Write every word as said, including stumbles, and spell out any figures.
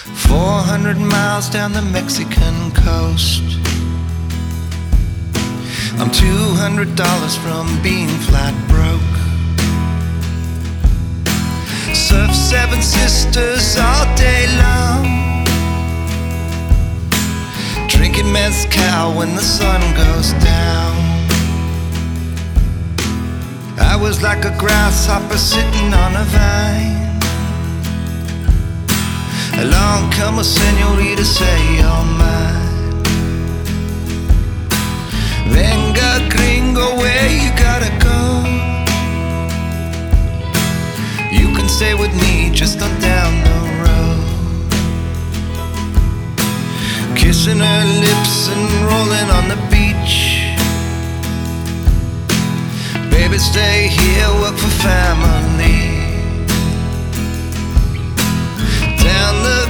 Four hundred miles down the Mexican coast. I'm two hundred dollars from being flat broke. Surf Seven Sisters all day long, drinking mezcal when the sun goes down. I was like a grasshopper sitting on a vine. Along come a señorita, say you're mine. Venga gringo, where you gotta go? You can stay with me just on down the road. Kissing her lips and rolling on the beach. Baby, stay here, work for family.